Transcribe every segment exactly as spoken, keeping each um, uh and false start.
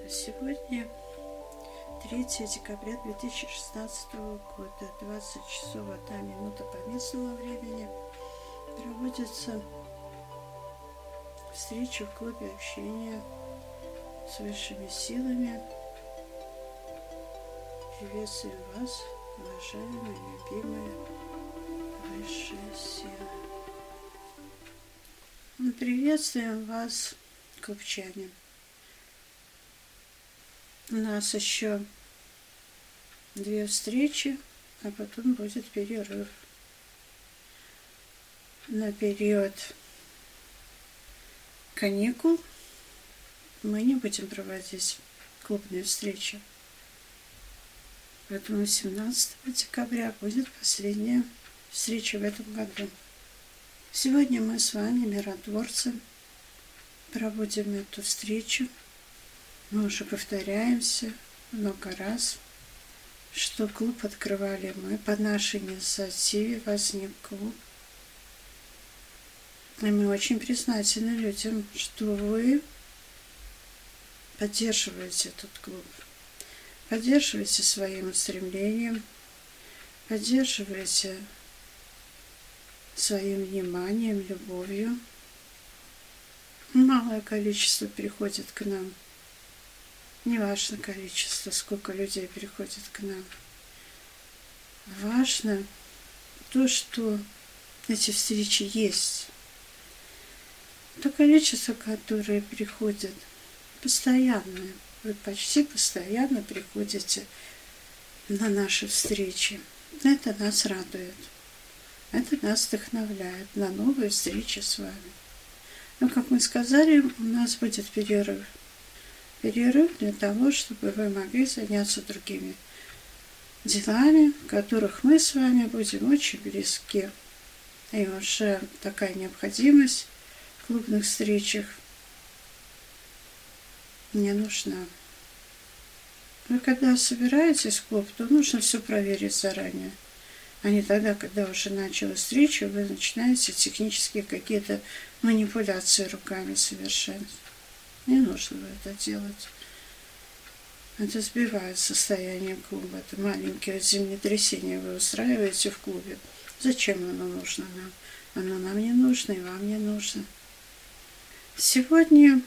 Сегодня третьего декабря две тысячи шестнадцатого года, двадцать часов одна минута по местному времени, проводится встреча в клубе общения с высшими силами. Приветствуем вас, уважаемые, любимые высшие силы. Мы приветствуем вас, клубчане. У нас еще две встречи, а потом будет перерыв на период каникул. Мы не будем проводить клубные встречи. Поэтому семнадцатого декабря будет последняя встреча в этом году. Сегодня мы с вами, миротворцы, проводим эту встречу. Мы уже повторяемся много раз, что клуб открывали мы, по нашей инициативе возник клуб. И мы очень признательны людям, что вы поддерживаете этот клуб, поддерживаете своим устремлением, поддерживаете своим вниманием, любовью. Малое количество приходит к нам. Не важно количество, сколько людей приходит к нам. Важно то, что эти встречи есть. То количество, которое приходит постоянно. Вы почти постоянно приходите на наши встречи. Это нас радует. Это нас вдохновляет на новые встречи с вами. Но, как мы сказали, у нас будет перерыв. Перерыв для того, чтобы вы могли заняться другими делами, в которых мы с вами будем очень близки. И уже такая необходимость в клубных встречах не нужна. Вы когда собираетесь в клуб, то нужно все проверить заранее. А не тогда, когда уже началась встреча, вы начинаете технические какие-то манипуляции руками совершать. Не нужно это делать. Это сбивает состояние клуба. Это маленькие землетрясения вы устраиваете в клубе. Зачем оно нужно нам? Оно нам не нужно, и вам не нужно. Сегодня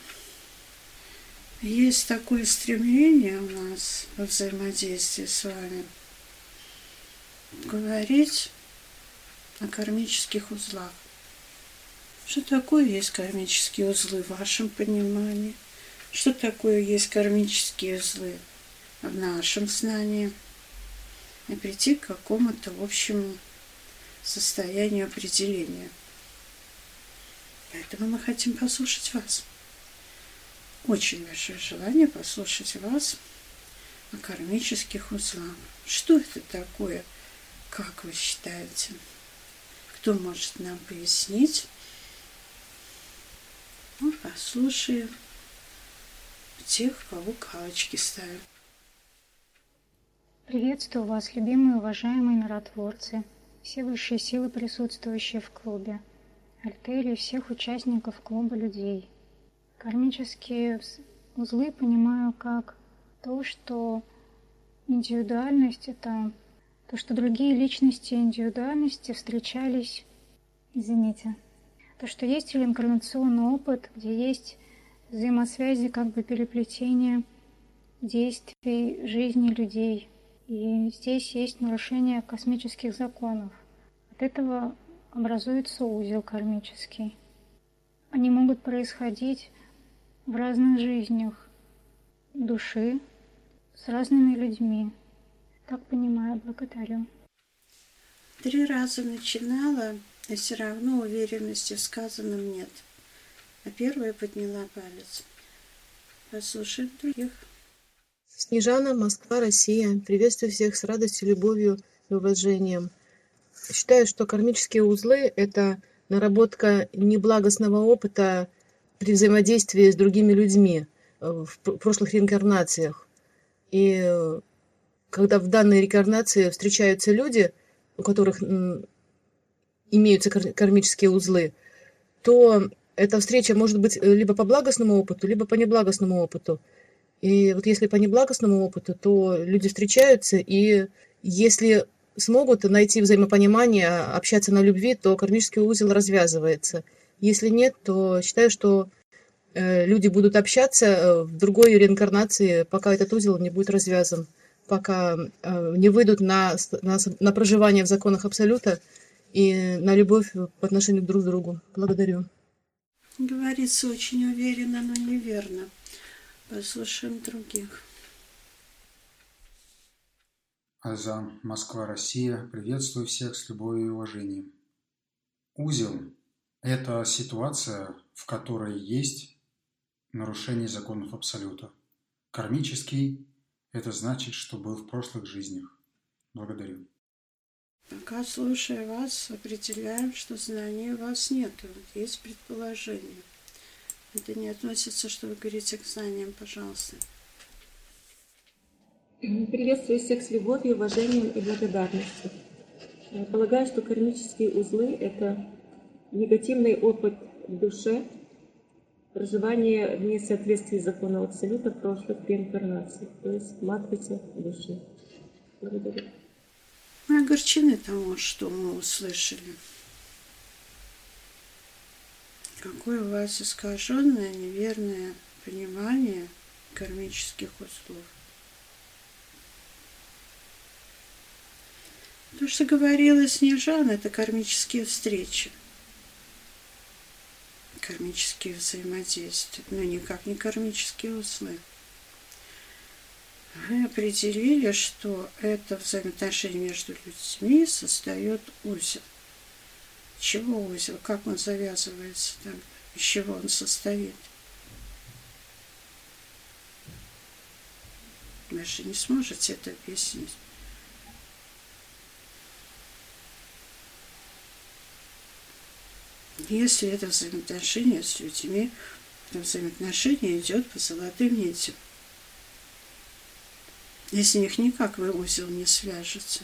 есть такое стремление у нас во взаимодействии с вами говорить о кармических узлах. Что такое есть кармические узлы в вашем понимании? Что такое есть кармические узлы в нашем знании? И прийти к какому-то общему состоянию определения. Поэтому мы хотим послушать вас. Очень большое желание послушать вас о кармических узлах. Что это такое? Как вы считаете? Кто может нам пояснить? Ну, послушаем тех, кого галочки ставят. Приветствую вас, любимые и уважаемые миротворцы, все высшие силы, присутствующие в клубе, альтери и всех участников клуба людей. Кармические узлы понимаю как то, что индивидуальность — это то, что другие личности индивидуальности встречались, извините, то, что есть реинкарнационный опыт, где есть взаимосвязи, как бы переплетение действий жизни людей. И здесь есть нарушение космических законов. От этого образуется узел кармический. Они могут происходить в разных жизнях души с разными людьми. Так понимаю, благодарю. Три раза начинала, и все равно уверенности в сказанном нет. А первая подняла палец. Послушаем других. Снежана, Москва, Россия. Приветствую всех с радостью, любовью и уважением. Считаю, что кармические узлы – это наработка неблагостного опыта при взаимодействии с другими людьми в прошлых реинкарнациях. И когда в данной реинкарнации встречаются люди, у которых имеются кармические узлы, то эта встреча может быть либо по благостному опыту, либо по неблагостному опыту. И вот если по неблагостному опыту, то люди встречаются, и если смогут найти взаимопонимание, общаться на любви, то кармический узел развязывается. Если нет, то считаю, что э, люди будут общаться э, в другой реинкарнации, пока этот узел не будет развязан, пока э, не выйдут на, на, на проживание в законах Абсолюта и на любовь по отношению друг к другу. Благодарю. Говорится очень уверенно, но неверно. Послушаем других. Аза, Москва, Россия. Приветствую всех с любовью и уважением. Узел – это ситуация, в которой есть нарушение законов Абсолюта. Кармический – это значит, что был в прошлых жизнях. Благодарю. Пока, слушая вас, определяем, что знаний у вас нет. Есть предположение. Это не относится, что вы говорите к знаниям, пожалуйста. Приветствую всех с любовью, уважением и благодарностью. Я полагаю, что кармические узлы – это негативный опыт в душе, проживание в несоответствии с законом Абсолюта в прошлых реинкарнациях, то есть матрица души. Благодарю. Мы огорчены тому, что мы услышали. Какое у вас искаженное, неверное понимание кармических узлов. То, что говорила Снежана, это кармические встречи, кармические взаимодействия, но никак не кармические узлы. Вы определили, что это взаимоотношение между людьми создает узел. Чего узел? Как он завязывается тогда? Из чего он состоит? Вы же не сможете это объяснить. Если это взаимоотношение с людьми, то взаимоотношение идет по золотым нитям. Если них никак вы узел не свяжете.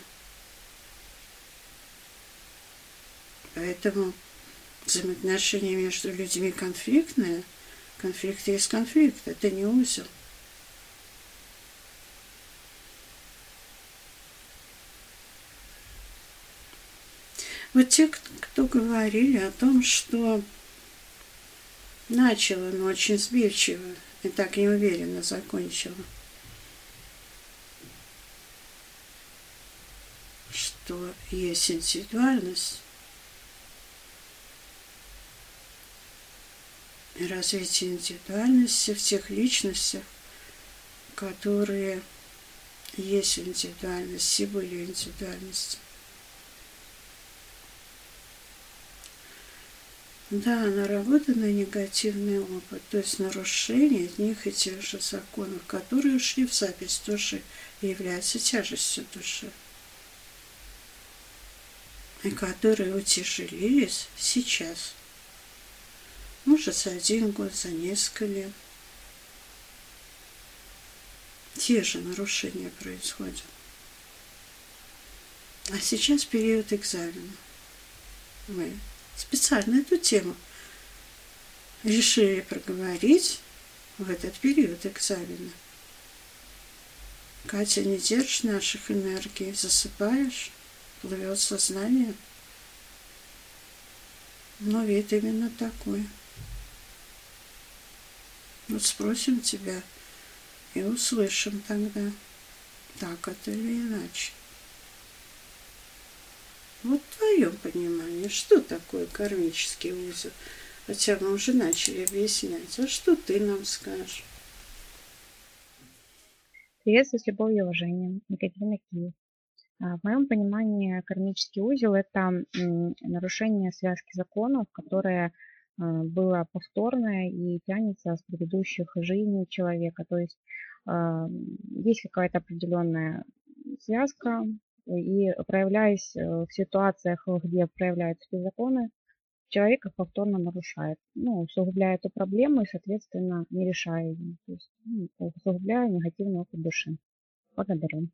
Поэтому взаимоотношения между людьми конфликтные. Конфликт есть конфликт, это не узел. Вот те, кто говорили о том, что начало, но очень сбивчиво и так неуверенно закончила, что есть индивидуальность и развитие индивидуальности в тех личностях, которые есть в индивидуальности, были в индивидуальности. Да, наработанный негативный опыт, то есть нарушение одних и тех же законов, которые ушли в запись души и являются тяжестью души, и которые утяжелились сейчас. Может, за один год, за несколько лет. Те же нарушения происходят. А сейчас период экзамена. Мы специально эту тему решили проговорить в этот период экзамена. Катя, не держишь наших энергий, засыпаешь, плывет сознание. Но вид именно такой. Вот спросим тебя и услышим тогда, так это или иначе. Вот в твоем понимании, что такое кармический узел? Хотя мы уже начали объяснять. А что ты нам скажешь? Приветствую с любовью и уважением. Екатерина, Киев. В моем понимании кармический узел – это нарушение связки законов, которое было повторное и тянется с предыдущих жизней человека. То есть есть какая-то определенная связка, и проявляясь в ситуациях, где проявляются эти законы, человек их повторно нарушает, ну, усугубляя эту проблему и, соответственно, не решая ее, то есть ну, усугубляя негативный опыт души. Благодарю.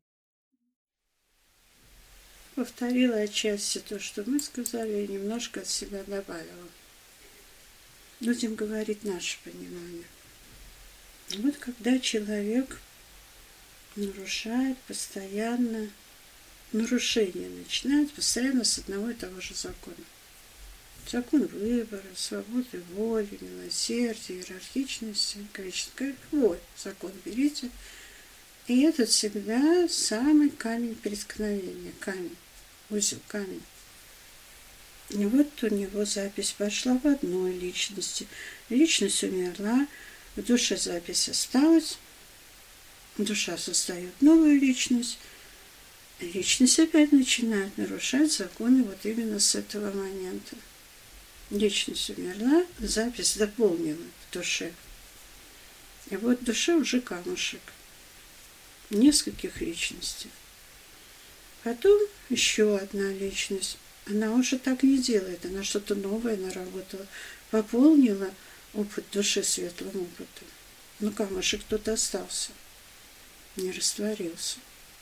Повторила отчасти то, что мы сказали, и немножко от себя добавила. Будем говорить наше понимание. Вот когда человек нарушает постоянно, нарушение начинает постоянно с одного и того же закона. Закон выбора, свободы воли, милосердия, иерархичности, количества. Любой закон берите. И это всегда самый камень преткновения. Камень. Узел, камень. И вот у него запись пошла в одной личности. Личность умерла, в душе запись осталась. Душа создает новую личность. Личность опять начинает нарушать законы вот именно с этого момента. Личность умерла, запись дополнила в душе. И вот в душе уже камушек. Нескольких личностей. Потом еще одна личность. Она уже так не делает. Она что-то новое наработала. Пополнила опыт души светлым опытом. Но камушек тут остался. Не растворился.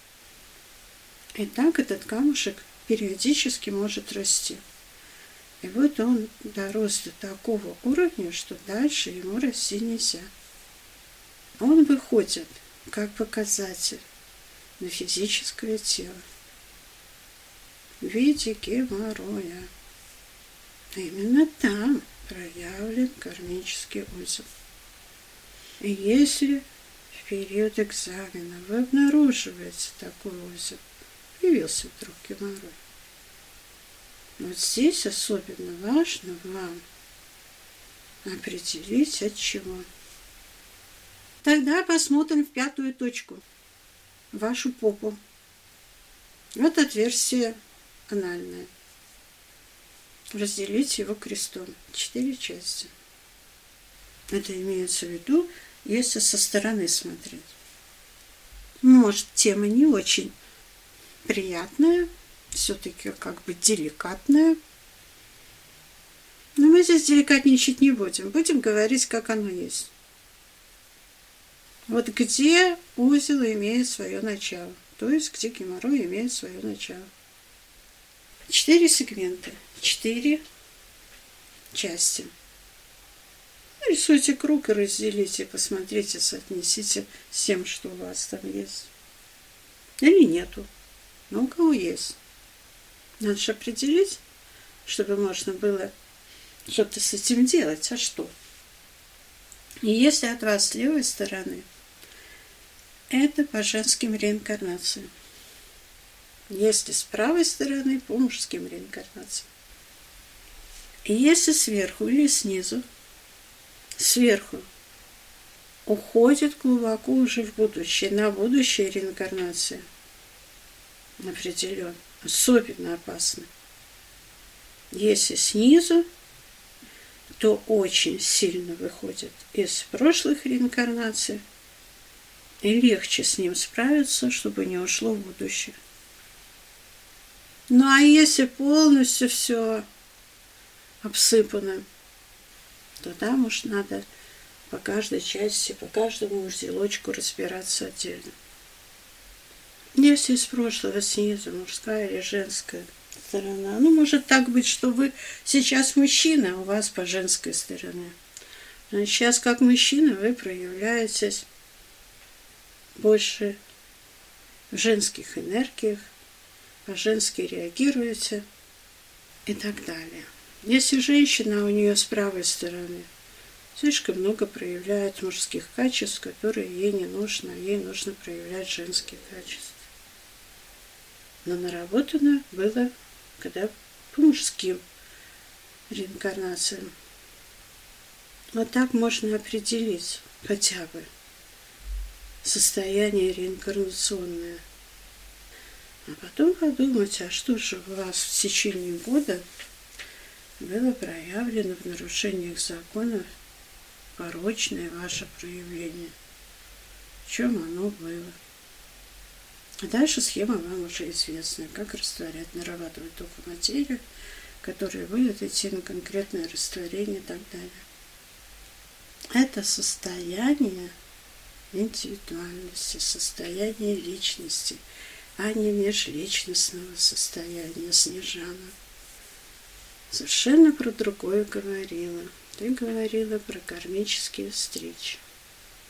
И так этот камушек периодически может расти. И вот он дорос до такого уровня, что дальше ему расти нельзя. Он выходит как показатель на физическое тело в виде геморроя. Именно там проявлен кармический узел. И если в период экзамена вы обнаруживаете такой узел, появился вдруг геморрой, вот здесь особенно важно вам определить, от чего. Тогда посмотрим в пятую точку. Вашу попу. Вот отверстие анальное. Разделите его крестом. Четыре части. Это имеется в виду, если со стороны смотреть. Может, тема не очень приятная, все-таки как бы деликатная. Но мы здесь деликатничать не будем. Будем говорить, как оно есть. Вот где узел имеет свое начало. То есть, где геморрой имеет свое начало. Четыре сегмента. Четыре части. Рисуйте круг и разделите. Посмотрите, соотнесите с тем, что у вас там есть. Или нету. Но у кого есть. Надо же определить, чтобы можно было что-то с этим делать. А что? И если от вас с левой стороны, это по женским реинкарнациям. Если с правой стороны, по мужским реинкарнациям. И если сверху или снизу, сверху уходит глубоко уже в будущее, на будущее реинкарнация определен. Особенно опасно. Если снизу, то очень сильно выходит из прошлых реинкарнаций, и легче с ним справиться, чтобы не ушло в будущее. Ну а если полностью все обсыпано, то там уж надо по каждой части, по каждому узелочку разбираться отдельно. Если из прошлого снизу, мужская или женская сторона, ну, может так быть, что вы сейчас мужчина, а у вас по женской стороне. Значит, сейчас как мужчина вы проявляетесь больше в женских энергиях, по-женски реагируете и так далее. Если женщина, у нее с правой стороны слишком много проявляет мужских качеств, которые ей не нужно, ей нужно проявлять женские качества. Но наработано было, когда по мужским реинкарнациям. Вот так можно определить хотя бы состояние реинкарнационное. А потом подумать, а что же у вас в течение года было проявлено в нарушениях законов порочное ваше проявление. В чем оно было? А дальше схема вам уже известна, как растворять, нарабатывать только материю, которая будет идти на конкретное растворение и так далее. Это состояние индивидуальности, состояние личности, а не межличностного состояния. Снежана совершенно про другое говорила. Ты говорила про кармические встречи.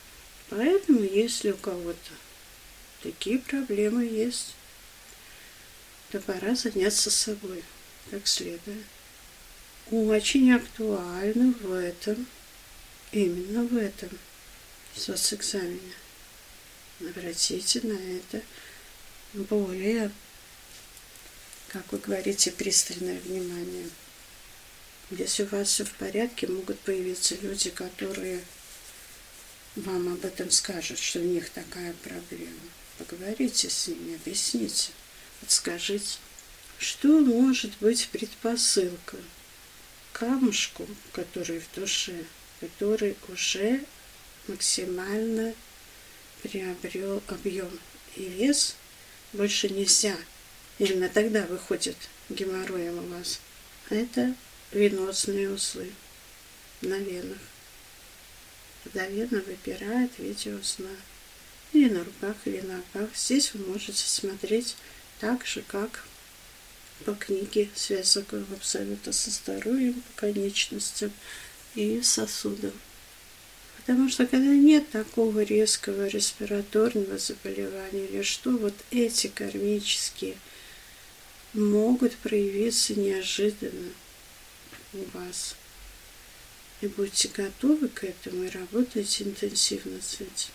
Поэтому, если у кого-то такие проблемы есть, то пора заняться собой как следует. Очень актуально в этом, именно в этом соцэкзамене. Обратите на это более, как вы говорите, пристальное внимание. Если у вас все в порядке, могут появиться люди, которые вам об этом скажут, что у них такая проблема. Поговорите с ними, объясните, подскажите, что может быть предпосылкой к камушку, который в душе, который уже максимально приобрел объем и вес, больше нельзя. Именно тогда выходит геморроем у вас. Это венозные узлы на венах. Когда вена выпирает в виде узла. Или на руках, или на ногах. Здесь вы можете смотреть так же, как по книге «Связь законов абсолюта со здоровьем, по конечностям и сосудам». Потому что когда нет такого резкого респираторного заболевания или что, вот эти кармические могут проявиться неожиданно у вас. И будьте готовы к этому и работайте интенсивно с этим.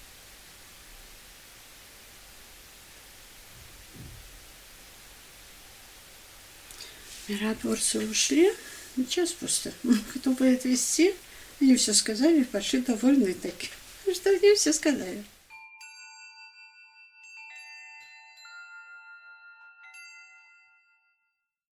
Миротворцы ушли. Сейчас просто кто будет вести, они все сказали, пошли довольные такие. Что они все сказали.